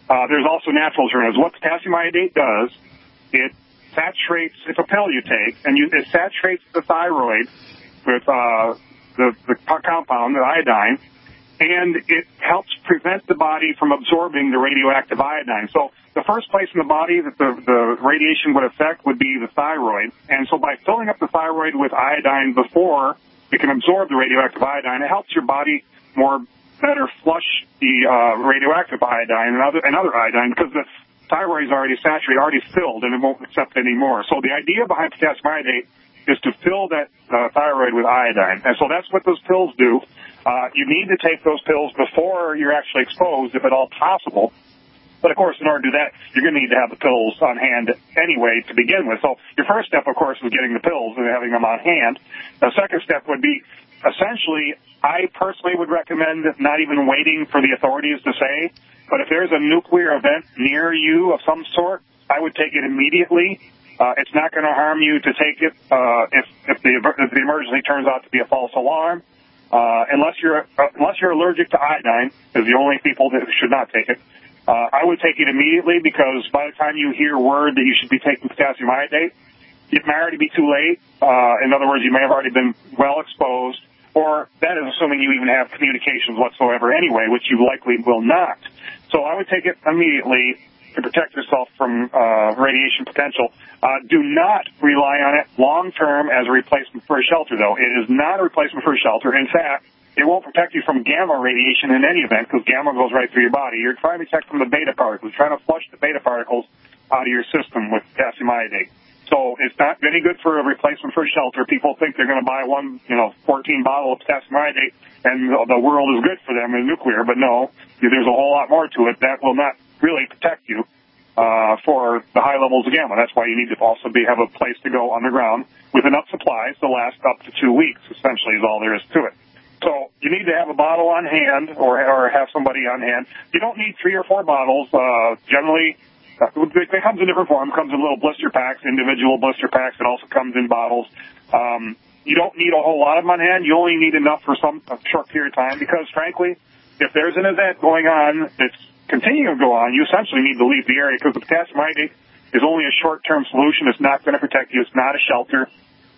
Uh, there's also natural alternatives. What potassium iodate does, it saturates, it's a pill you take, and you, it saturates the thyroid with uh, the, the compound, the iodine, and it helps prevent the body from absorbing the radioactive iodine. So the first place in the body that the, the radiation would affect would be the thyroid. And so by filling up the thyroid with iodine before it can absorb the radioactive iodine, it helps your body more better flush the uh, radioactive iodine and other, and other iodine because the thyroid is already saturated, already filled, and it won't accept any more. So the idea behind potassium iodate is to fill that uh, thyroid with iodine. And so that's what those pills do. Uh, you need to take those pills before you're actually exposed, if at all possible. But, of course, in order to do that, you're going to need to have the pills on hand anyway to begin with. So your first step, of course, is getting the pills and having them on hand. The second step would be, essentially, I personally would recommend not even waiting for the authorities to say, but if there's a nuclear event near you of some sort, I would take it immediately. Uh, it's not going to harm you to take it uh, if, if, the, if the emergency turns out to be a false alarm. Uh, unless you're uh, unless you're allergic to iodine, is the only people that should not take it. Uh, I would take it immediately because by the time you hear word that you should be taking potassium iodate, it may already be too late. Uh, in other words, you may have already been well exposed, or that is assuming you even have communications whatsoever anyway, which you likely will not. So I would take it immediately to protect yourself from uh, radiation potential. Uh, do not rely on it long-term as a replacement for a shelter, though. It is not a replacement for a shelter. In fact, it won't protect you from gamma radiation in any event because gamma goes right through your body. You're trying to protect from the beta particles, trying to flush the beta particles out of your system with potassium iodate. So it's not any good for a replacement for a shelter. People think they're going to buy one, you know, fourteen bottle of potassium iodate and the world is good for them in nuclear, but no, there's a whole lot more to it. That will not really protect you uh, for the high levels of gamma. That's why you need to also be have a place to go underground with enough supplies to last up to two weeks, essentially, is all there is to it. So you need to have a bottle on hand or, or have somebody on hand. You don't need three or four bottles. Uh, generally, uh, it comes in different forms. It comes in little blister packs, individual blister packs. It also comes in bottles. Um, you don't need a whole lot of them on hand. You only need enough for some a short period of time because, frankly, if there's an event going on that's continuing to go on, you essentially need to leave the area because the potassium iodate is only a short-term solution. It's not going to protect you. It's not a shelter.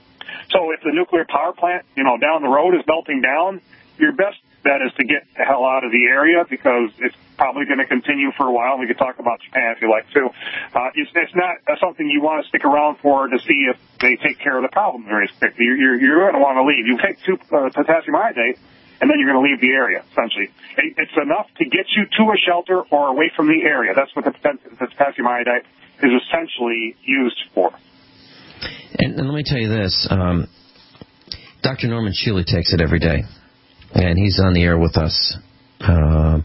So if the nuclear power plant, you know, down the road is melting down, your best bet is to get the hell out of the area because it's probably going to continue for a while. We could talk about Japan if you like to. Uh, it's, it's not uh, something you want to stick around for to see if they take care of the problem very quickly. You're, you're, you're going to want to leave. You take two uh, potassium iodate, and then you're going to leave the area, essentially. It's enough to get you to a shelter or away from the area. That's what the potassium iodate is essentially used for. And, and let me tell you this. Um, Doctor Norman Shealy takes it every day, and he's on the air with us uh,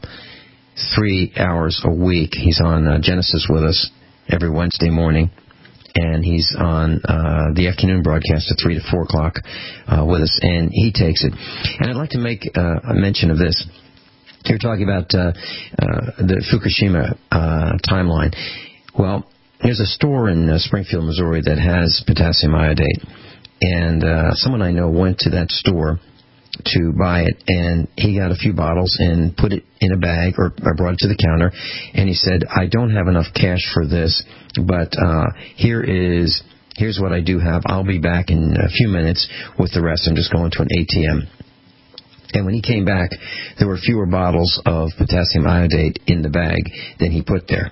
three hours a week. He's on uh, Genesis with us every Wednesday morning, and he's on uh, the afternoon broadcast at three to four o'clock uh, with us, and he takes it. And I'd like to make uh, a mention of this. You're talking about uh, uh, the Fukushima uh, timeline. Well, there's a store in uh, Springfield, Missouri that has potassium iodate, and uh, someone I know went to that store to buy it, and he got a few bottles and put it in a bag or, or brought it to the counter, and he said, I don't have enough cash for this, but uh, here is here's what I do have. I'll be back in a few minutes with the rest. I'm just going to an A T M. And when he came back, there were fewer bottles of potassium iodate in the bag than he put there.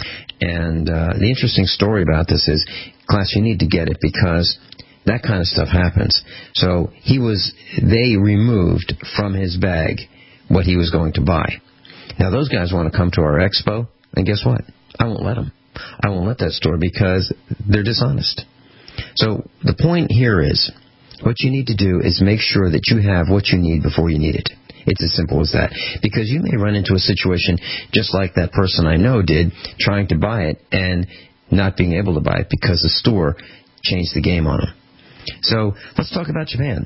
And uh, the interesting story about this is, class, you need to get it because that kind of stuff happens. So he was, they removed from his bag what he was going to buy. Now those guys want to come to our expo, and guess what? I won't let them. I won't let that store because they're dishonest. So the point here is, what you need to do is make sure that you have what you need before you need it. It's as simple as that. Because you may run into a situation just like that person I know did, trying to buy it and not being able to buy it because the store changed the game on them. So let's talk about Japan.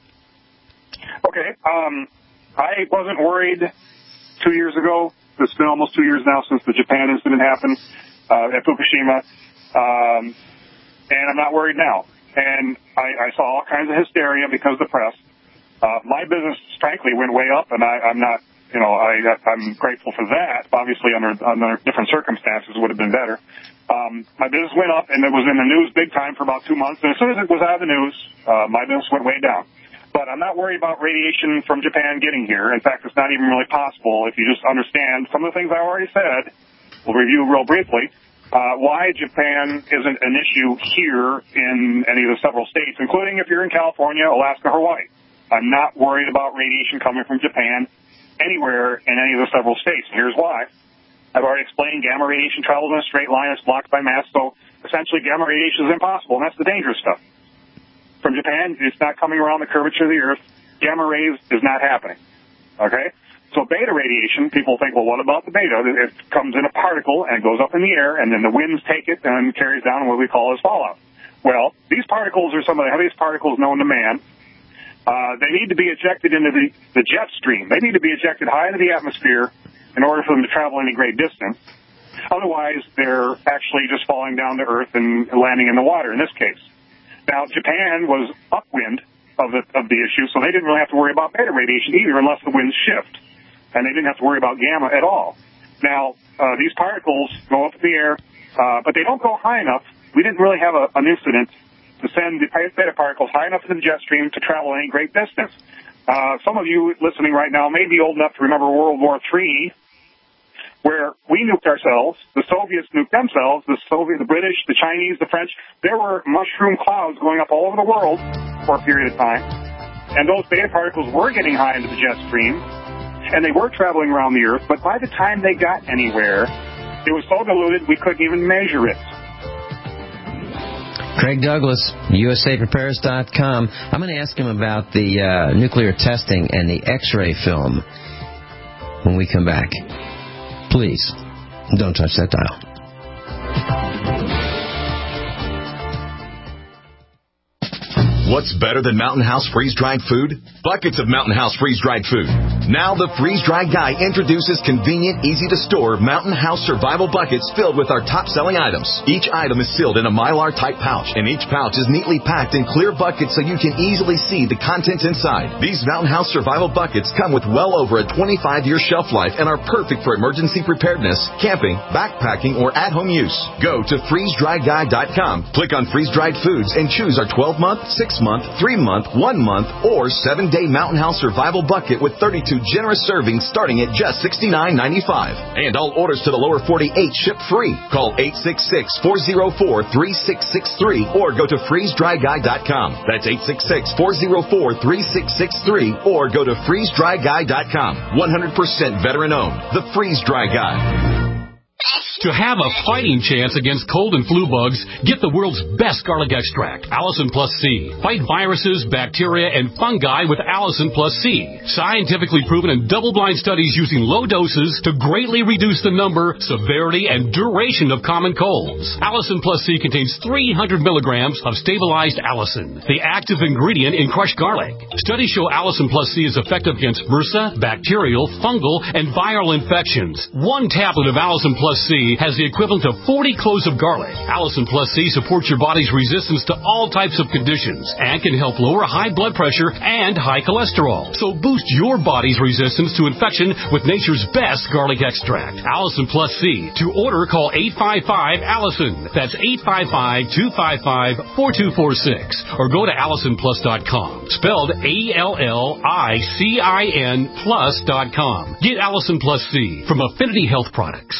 Okay. Um, I wasn't worried two years ago. It's been almost two years now since the Japan incident happened uh, at Fukushima. Um, and I'm not worried now. And I, I saw all kinds of hysteria because of the press. Uh, my business, frankly, went way up, and I, I'm not you know, I, I'm grateful for that. Obviously, under, under different circumstances, it would have been better. Um, my business went up, and it was in the news big time for about two months. And as soon as it was out of the news, uh, my business went way down. But I'm not worried about radiation from Japan getting here. In fact, it's not even really possible if you just understand some of the things I already said. We'll review real briefly. Uh, why Japan isn't an issue here in any of the several states, including if you're in California, Alaska, Hawaii. I'm not worried about radiation coming from Japan anywhere in any of the several states. Here's why. I've already explained gamma radiation travels in a straight line. It's blocked by mass, so essentially gamma radiation is impossible, and that's the dangerous stuff. From Japan, it's not coming around the curvature of the Earth. Gamma rays is not happening. Okay? So beta radiation, people think, well, what about the beta? It comes in a particle and goes up in the air, and then the winds take it and carries down what we call as fallout. Well, these particles are some of the heaviest particles known to man. Uh, they need to be ejected into the, the jet stream. They need to be ejected high into the atmosphere in order for them to travel any great distance. Otherwise, they're actually just falling down to Earth and landing in the water in this case. Now, Japan was upwind of the, of the issue, so they didn't really have to worry about beta radiation either unless the winds shift. And they didn't have to worry about gamma at all. Now, uh, these particles go up in the air, uh, but they don't go high enough. We didn't really have a, an incident to send the beta particles high enough into the jet stream to travel any great distance. Uh, some of you listening right now may be old enough to remember World War Three, where we nuked ourselves, the Soviets nuked themselves, the Soviet, the British, the Chinese, the French. There were mushroom clouds going up all over the world for a period of time, and those beta particles were getting high into the jet stream, and they were traveling around the Earth, but by the time they got anywhere, it was so diluted we couldn't even measure it. Craig Douglas, U S A Prepares dot com. I'm going to ask him about the uh, nuclear testing and the X-ray film when we come back. Please, don't touch that dial. What's better than Mountain House freeze-dried food? Buckets of Mountain House freeze-dried food. Now the freeze-dried guy introduces convenient, easy-to-store Mountain House survival buckets filled with our top-selling items. Each item is sealed in a Mylar-type pouch, and each pouch is neatly packed in clear buckets so you can easily see the contents inside. These Mountain House survival buckets come with well over a twenty-five year shelf life and are perfect for emergency preparedness, camping, backpacking, or at-home use. Go to freeze dry guy dot com, click on freeze-dried foods, and choose our twelve month, six month, three month, one month, or seven day Mountain House survival bucket with thirty-two generous servings starting at just sixty-nine ninety-five. And all orders to the lower forty-eight ship free. Call eight six six, four oh four, three six six three or go to freeze dry guy dot com. That's eight six six, four oh four, three six six three or go to freeze dry guy dot com. one hundred percent veteran owned. The Freeze Dry Guy. To have a fighting chance against cold and flu bugs, get the world's best garlic extract, Allison Plus C. Fight viruses, bacteria, and fungi with Allison Plus C. Scientifically proven in double-blind studies using low doses to greatly reduce the number, severity, and duration of common colds. Allison Plus C contains three hundred milligrams of stabilized allicin, the active ingredient in crushed garlic. Studies show Allison Plus C is effective against MRSA, bacterial, fungal, and viral infections. One tablet of Allison Plus C has the equivalent of forty cloves of garlic. Allison Plus C supports your body's resistance to all types of conditions and can help lower high blood pressure and high cholesterol. So boost your body's resistance to infection with nature's best garlic extract, Allison Plus C. To order, call eight five five, Allison. That's eight five five, two five five, four two four six or go to allison plus dot com. Spelled A L L I C I N plus dot com. Get Allison Plus C from Affinity Health Products.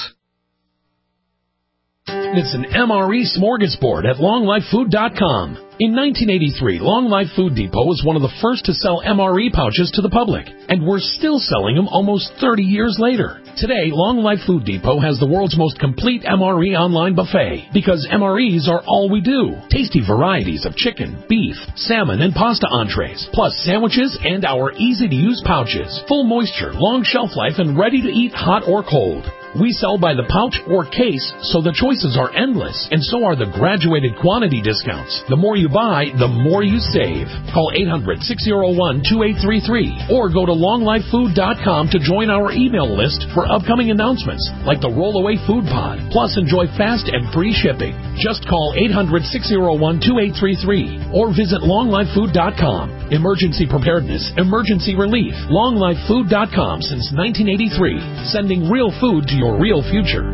It's an M R E smorgasbord at long life food dot com. In nineteen eighty-three, Long Life Food Depot was one of the first to sell M R E pouches to the public, and we're still selling them almost thirty years later. Today, Long Life Food Depot has the world's most complete M R E online buffet, because M R Es are all we do. Tasty varieties of chicken, beef, salmon, and pasta entrees, plus sandwiches and our easy-to-use pouches. Full moisture, long shelf life, and ready to eat hot or cold. We sell by the pouch or case, so the choices are endless, and so are the graduated quantity discounts. The more you buy, the more you save. Call eight hundred, six oh one, two eight three three or go to long life food dot com to join our email list for upcoming announcements like the Rollaway Food Pod. Plus, enjoy fast and free shipping. Just call eight hundred, six oh one, two eight three three or visit long life food dot com. Emergency preparedness, emergency relief. long life food dot com since nineteen eighty-three, sending real food to your real future.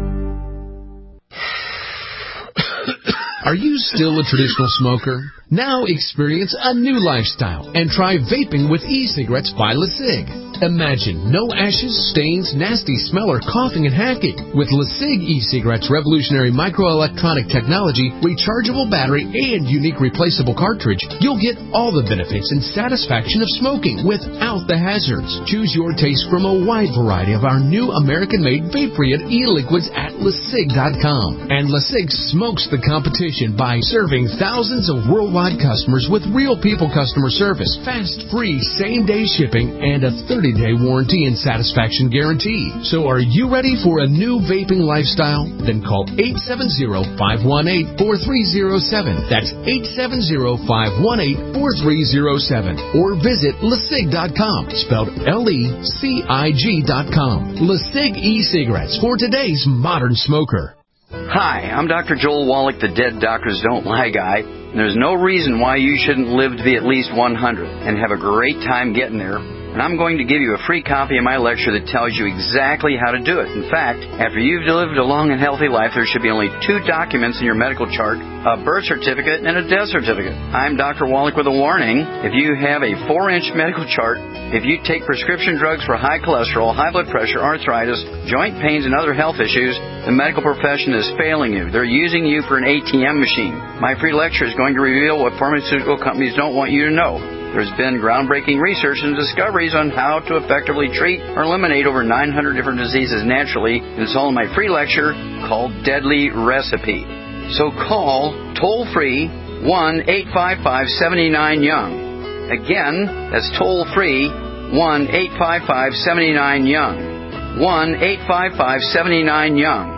Are you still a traditional smoker? Now experience a new lifestyle and try vaping with e-cigarettes by LeSig. Imagine no ashes, stains, nasty smell, or coughing and hacking. With LeSig e-cigarettes' revolutionary microelectronic technology, rechargeable battery, and unique replaceable cartridge, you'll get all the benefits and satisfaction of smoking without the hazards. Choose your taste from a wide variety of our new American-made vape-free e-liquids at LeSig dot com. And LeSig smokes the competition by serving thousands of worldwide customers with real people customer service, fast, free, same-day shipping, and a thirty-day warranty and satisfaction guarantee. So are you ready for a new vaping lifestyle? Then call eight seven zero, five one eight, four three zero seven. That's eight seven zero, five one eight, four three zero seven. Or visit LeSig dot com, spelled L E C I G dot com. LeSig e-cigarettes for today's modern smoker. Hi, I'm Doctor Joel Wallach, the Dead Doctors Don't Lie guy. And there's no reason why you shouldn't live to be at least one hundred and have a great time getting there. And I'm going to give you a free copy of my lecture that tells you exactly how to do it. In fact, after you've lived a long and healthy life, there should be only two documents in your medical chart, a birth certificate and a death certificate. I'm Doctor Wallach with a warning. If you have a four-inch medical chart, if you take prescription drugs for high cholesterol, high blood pressure, arthritis, joint pains, and other health issues, the medical profession is failing you. They're using you for an A T M machine. My free lecture is going to reveal what pharmaceutical companies don't want you to know. There's been groundbreaking research and discoveries on how to effectively treat or eliminate over nine hundred different diseases naturally, and it's all in my free lecture called Deadly Recipe. So call toll-free one eight five five, seven nine, young. Again, that's toll-free one eight five five, seven nine, young. one eight five five, seven nine, young.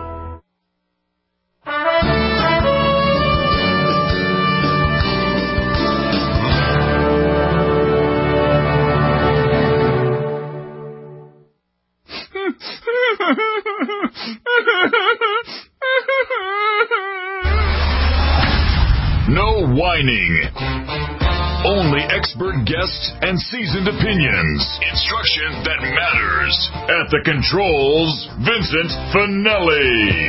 No whining. Only expert guests and seasoned opinions. Instruction that matters. At the controls, Vincent Finelli.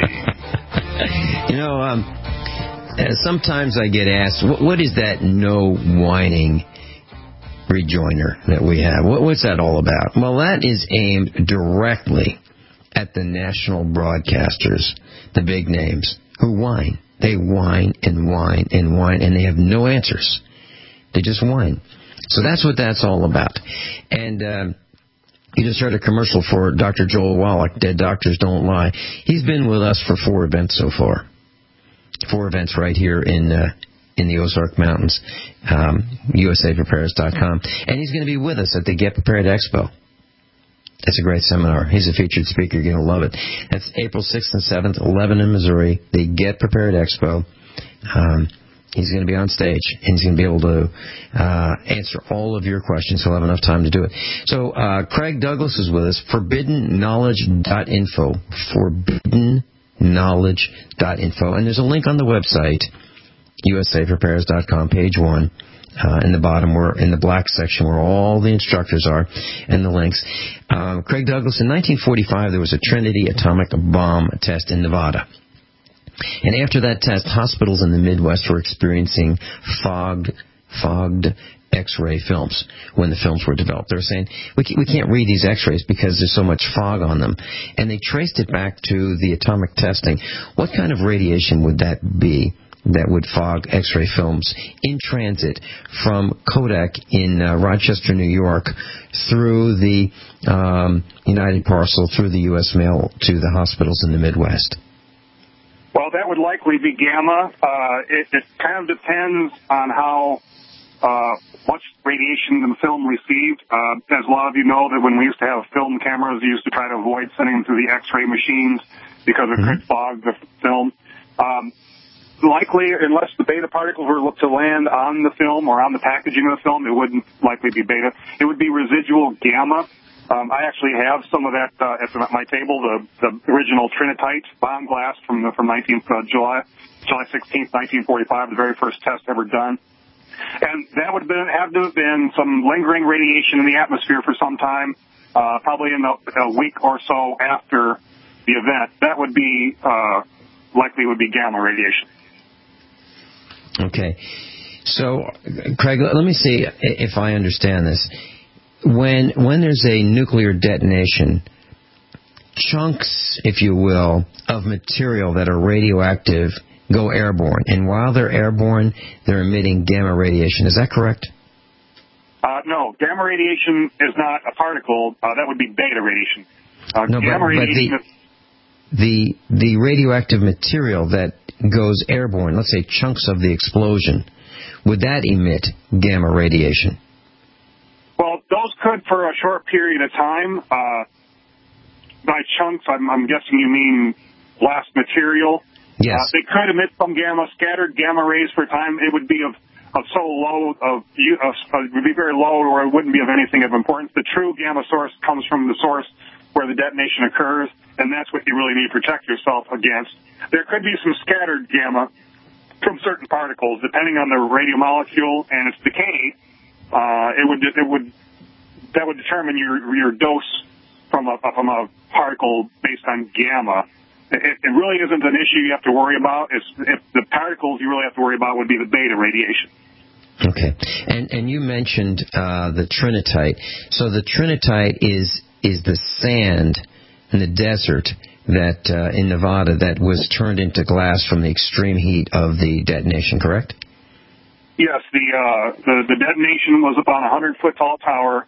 You know, um, sometimes I get asked, what, what is that no whining rejoinder that we have? What, what's that all about? Well, that is aimed directly at the national broadcasters, the big names, who whine. They whine and whine and whine, and they have no answers. They just whine. So that's what that's all about. And um, you just heard a commercial for Doctor Joel Wallach, Dead Doctors Don't Lie. He's been with us for four events so far. Four events right here in uh, in the Ozark Mountains, um, U S A Prepares dot com. And he's going to be with us at the Get Prepared Expo. It's a great seminar. He's a featured speaker. You're going to love it. That's April sixth and seventh, Lebanon, Missouri, the Get Prepared Expo. Um, he's going to be on stage, and he's going to be able to uh, answer all of your questions. He'll have enough time to do it. So uh, Craig Douglas is with us, forbidden knowledge dot info, forbidden knowledge dot info. And there's a link on the website, U S A Prepares dot com, page one. Uh, in the bottom, where in the black section where all the instructors are and the links. Um, Craig Douglas, in nineteen forty-five, there was a Trinity atomic bomb test in Nevada. And after that test, hospitals in the Midwest were experiencing fogged, fogged X-ray films when the films were developed. They were saying, we can't, we can't read these X-rays because there's so much fog on them. And they traced it back to the atomic testing. What kind of radiation would that be that would fog X-ray films in transit from Kodak in uh, Rochester, New York, through the um, United Parcel, through the U S mail to the hospitals in the Midwest? Well, that would likely be gamma. Uh, it, it kind of depends on how uh, much radiation than the film received. Uh, as a lot of you know, that when we used to have film cameras, we used to try to avoid sending them through the X-ray machines because it could fog the film. Um, likely, unless the beta particles were to land on the film or on the packaging of the film, it wouldn't likely be beta. It would be residual gamma. Um, I actually have some of that uh, at my table, the, the original Trinitite bomb glass from the, from nineteenth uh, July, July sixteenth, nineteen forty-five, the very first test ever done. And that would have, been, have to have been some lingering radiation in the atmosphere for some time, uh, probably in a, a week or so after the event. That would be, uh, likely would be gamma radiation. Okay. So, Craig, let me see if I understand this. When, when there's a nuclear detonation, chunks, if you will, of material that are radioactive go airborne, and while they're airborne, they're emitting gamma radiation. Is that correct? Uh, no, gamma radiation is not a particle. Uh, that would be beta radiation. Uh, no, gamma but, radiation but the, the the radioactive material that goes airborne, let's say chunks of the explosion, would that emit gamma radiation? Well, those could for a short period of time. Uh, by chunks, I'm, I'm guessing you mean blast material. Yes. Uh, they could emit some gamma, scattered gamma rays for a time. It would be of, of so low, of, of, it would be very low, or it wouldn't be of anything of importance. The true gamma source comes from the source where the detonation occurs, and that's what you really need to protect yourself against. There could be some scattered gamma from certain particles, depending on the radiomolecule and its decay. Uh, it would, it would, that would determine your your dose from a from a particle based on gamma. It, it really isn't an issue you have to worry about. It's, if the particles you really have to worry about would be the beta radiation. Okay, and and you mentioned uh, the Trinitite. So the Trinitite is is the sand in the desert that uh, in Nevada that was turned into glass from the extreme heat of the detonation, correct? Yes, the uh, the, the detonation was upon a hundred foot tall tower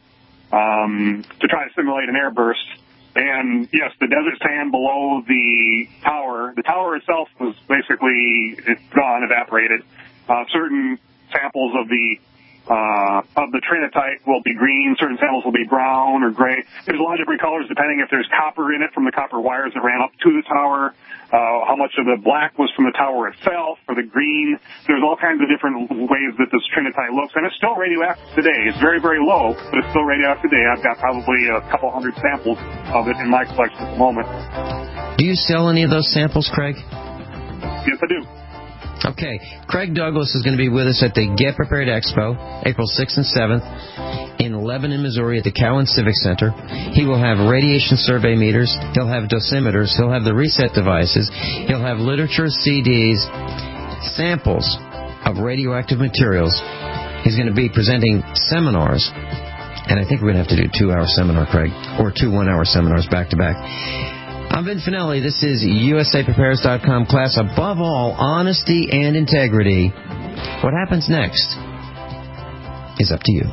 um, to try to simulate an airburst. And yes, the desert sand below the tower, the tower itself was basically it's gone, evaporated. Uh, certain samples of the uh, of the Trinitite will be green, certain samples will be brown or gray. There's a lot of different colors depending if there's copper in it from the copper wires that ran up to the tower, uh, how much of the black was from the tower itself, or the green. There's all kinds of different ways that this Trinitite looks, and it's still radioactive today. It's very, very low, but it's still radioactive today. I've got probably a couple hundred samples of it in my collection at the moment. Do you sell any of those samples, Craig? Yes, I do. Okay, Craig Douglas is going to be with us at the Get Prepared Expo, April sixth and seventh, in Lebanon, Missouri, at the Cowan Civic Center. He will have radiation survey meters, he'll have dosimeters, he'll have the reset devices, he'll have literature, C Ds, samples of radioactive materials. He's going to be presenting seminars, and I think we're going to have to do a two-hour seminar, Craig, or two one-hour seminars back-to-back. I'm Vin Finelli. This is U S A Prepares dot com. Class, above all, honesty and integrity. What happens next is up to you.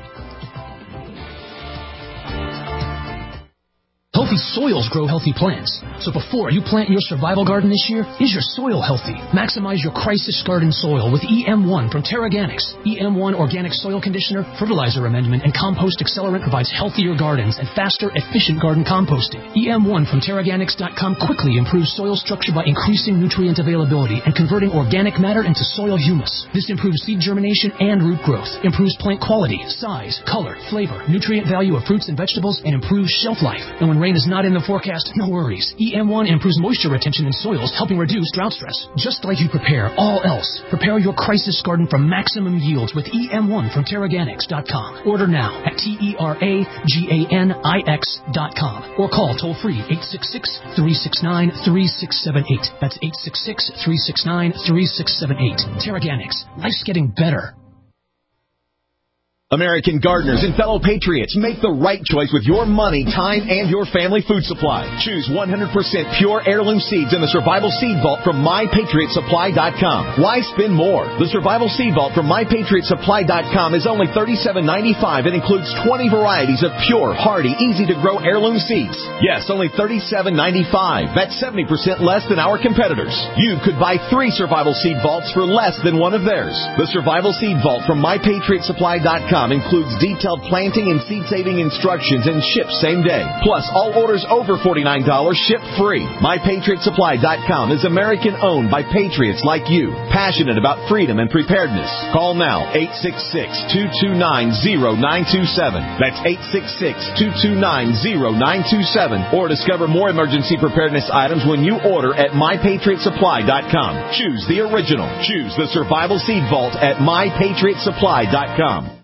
Healthy soils grow healthy plants. So before you plant your survival garden this year, is your soil healthy? Maximize your crisis garden soil with E M one from Terraganics. E M one Organic Soil Conditioner, Fertilizer Amendment, and Compost Accelerant provides healthier gardens and faster, efficient garden composting. E M one from Terraganics dot com quickly improves soil structure by increasing nutrient availability and converting organic matter into soil humus. This improves seed germination and root growth, improves plant quality, size, color, flavor, nutrient value of fruits and vegetables, and improves shelf life. And when rain is not in the forecast, no worries. E M one improves moisture retention in soils, helping reduce drought stress. Just like you prepare all else, prepare your crisis garden for maximum yields with E M one from Terraganics dot com. Order now at T E R A G A N I X dot com or call toll-free eight six six, three six nine, three six seven eight. That's eight six six, three six nine, three six seven eight. Terraganics. Life's getting better. American gardeners and fellow patriots, make the right choice with your money, time, and your family food supply. Choose one hundred percent pure heirloom seeds in the Survival Seed Vault from my patriot supply dot com. Why spend more? The Survival Seed Vault from my patriot supply dot com is only thirty-seven ninety-five and includes twenty varieties of pure, hardy, easy-to-grow heirloom seeds. Yes, only thirty-seven ninety-five. That's seventy percent less than our competitors. You could buy three Survival Seed Vaults for less than one of theirs. The Survival Seed Vault from my patriot supply dot com. com includes detailed planting and seed-saving instructions and ships same day. Plus, all orders over forty-nine dollars ship free. My Patriot Supply dot com is American-owned by patriots like you, passionate about freedom and preparedness. Call now, eight six six, two two nine, zero nine two seven. That's eight six six, two two nine, zero nine two seven. Or discover more emergency preparedness items when you order at My Patriot Supply dot com. Choose the original. Choose the Survival Seed Vault at My Patriot Supply dot com.